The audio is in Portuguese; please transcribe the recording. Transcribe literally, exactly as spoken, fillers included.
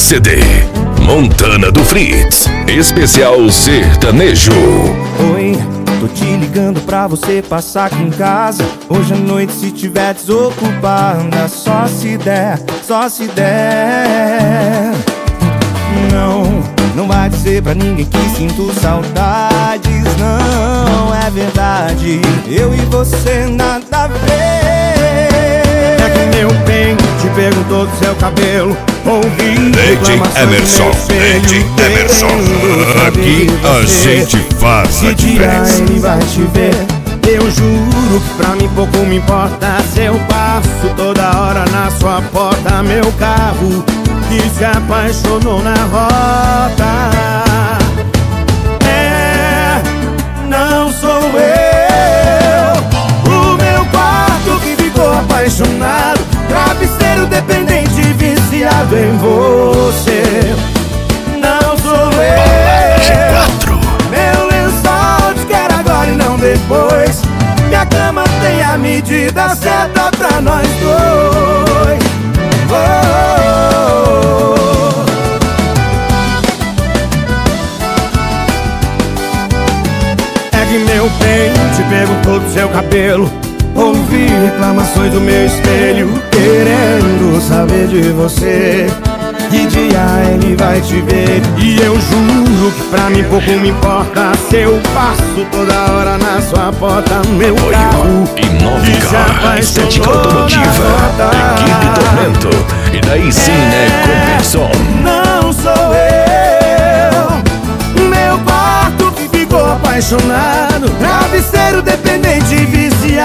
C D. Montana do Fritz, especial sertanejo. Oi, tô te ligando pra você passar aqui em casa hoje à noite, se tiver desocupada. Só se der, só se der. Não, não vai dizer pra ninguém que sinto saudades. Não, é verdade, eu e você nada a ver. É que meu bem te perguntou do seu cabelo, ouvi Lady Emerson, Lady Emerson, aqui a gente faz a diferença. Ele vai te ver. Eu juro que pra mim pouco me importa se eu passo toda hora na sua porta. Meu carro que se apaixonou na rota. É, não sou eu. O meu quarto que ficou apaixonado, travesseiro dependente, viciado em você. Não sou eu. Meu lençol te quer agora e não depois. Minha cama tem a medida certa pra nós dois. Oh. É que meu bem te perguntou do seu cabelo, ouvi reclamações do meu espelho, querendo saber de você. Que dia ele vai te ver? E eu juro que pra mim pouco me importa se eu passo toda hora na sua porta. Meu carro Inovicar, estética automotiva, equipe Tormento. E daí sim, né, Compensol. Não sou eu. Meu quarto que ficou apaixonado, travesseiro dependente, viciado